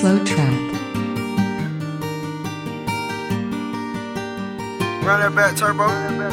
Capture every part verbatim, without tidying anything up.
Slow Trap. Run that back, turbo.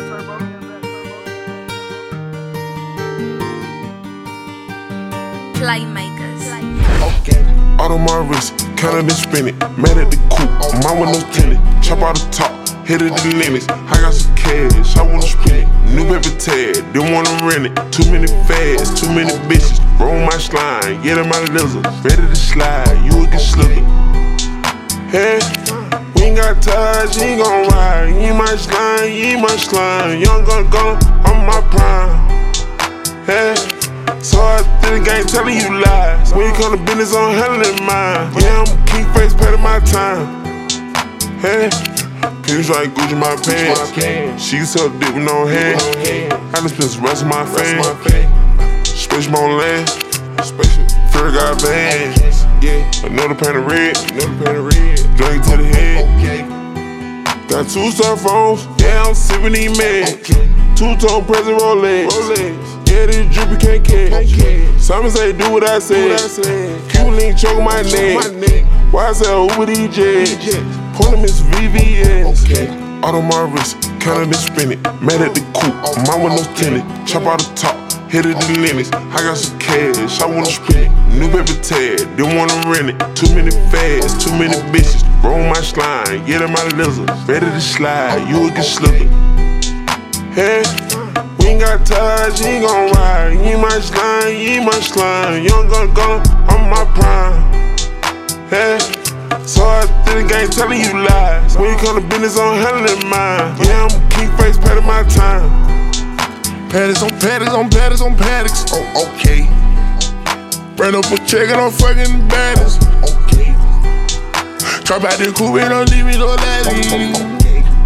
Playmakers. Okay. Out on my wrist, counted and spin it. Mad at the coupe, mine with no tenant. Chop out the top, hit it the limits. I got some cash, I wanna spend it. New paper tag, didn't wanna rent it. Too many fads, too many bitches. Roll my slime, get them out of lizard. Ready to slide, you will get slippin'. Hey, we ain't got ties, you ain't gon' ride. You ain't my slime, you ain't my slime. Young gun gun, I'm my prime. Hey. So I did the game telling you lies. When you come to business, I'm handling mine. Yeah, I'm king face, paying my time. Hey, Pins like Gucci my pants. She used to sell dick with no hands. I done spent the rest of my fame. Space my own land. Fear got bands. Another pan of red. Drink to the head. Got two cell phones. Yeah, I'm sipping these meds. Two-tone present Rolex. Yeah, this drippy can't catch. Simon say do what I said. Cuban link choke my neck. Why I say Uber these jets? Point them is V V S. Out on my wrist, counted and spin it. Mad at the coupe, mine with no tenant. Chop out the top, hit it the limits. I got some cash, I wanna spend it. New paper tag, didn't wanna rent it. Too many fads, too many bitches. Roll my slime, get them out of lizard. Ready to slide, you will get slippin'. Hey. We ain't got ties, you ain't gon' ride. You ain't my slime, you ain't my slime. Young gun gun, I'm my prime. Hey, so I did the game telling you lies. When you come to business, I'm handling mine. Yeah, I'm king face, paying my time. Paddocks on paddocks on paddocks on paddocks. Oh, okay. Burn up a check and I'm fucking the baddest. Okay. Drop out the coupe and don't leave me no daddy.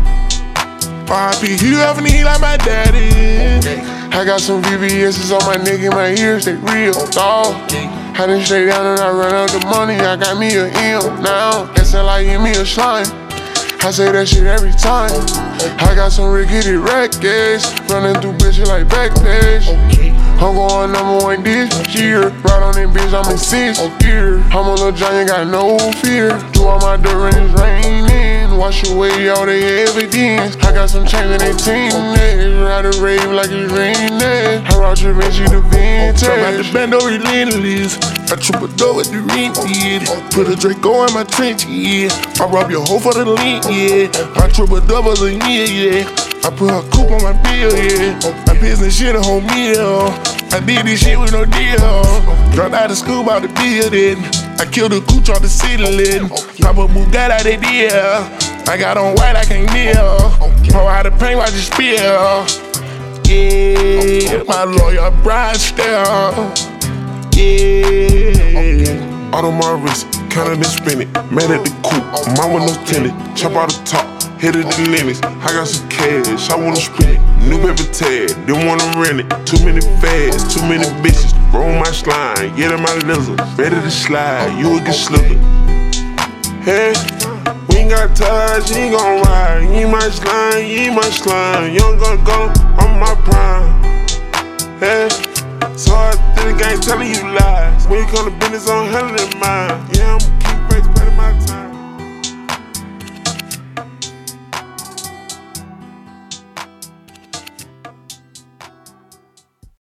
R I P you ever need like my daddy. I got some V V S's on my neck and my ears, they real, dawg. I done stay down and I run out the money, I got me a M now. S L I give me a slime. I say that shit every time. I got some rickety records, running through bitches like Backpage. I'm going number one this year. Right on that bitch, I'm in sixth gear. I'm a little giant, got no fear. Do all my dirt when it's raining. Wash away all the evidence. I got some chains in that team. Ride a rave like it's raining. I route your bitch, you the vintage. Drop out the bando relentless. I triple dough with the rent, yeah. Put a Draco in my trench, yeah. I rob your hoe for the link, yeah. I triple doubles a year, yeah. I put a coupe on my bill, yeah. My business shit a whole meal. I did this shit with no deal. Dropped out of school about the building. I killed a cooch on the ceiling. Pop a Bugatti out the deal. I got on white, I can't kneel. Pour out the paint, watch it spill. Yeah, my lawyer bride still. Yeah. Out on my wrist, counted and spin it. Mad at the coupe, mine with no tenant. Chop out the top, hit it the limits. I got some cash, I wanna spend it. New paper tag, didn't wanna rent it. Too many fads, too many bitches. Roll my slime, get them out of lizard. Ready to slide, you will get slippin'. Hey, we ain't got ties, you ain't gon' ride. You ain't my slime, you ain't my slime. Young gun gun, I'm my prime. Hey, so I did the game telling you lies. When you come to business, I'm handling mine. Yeah,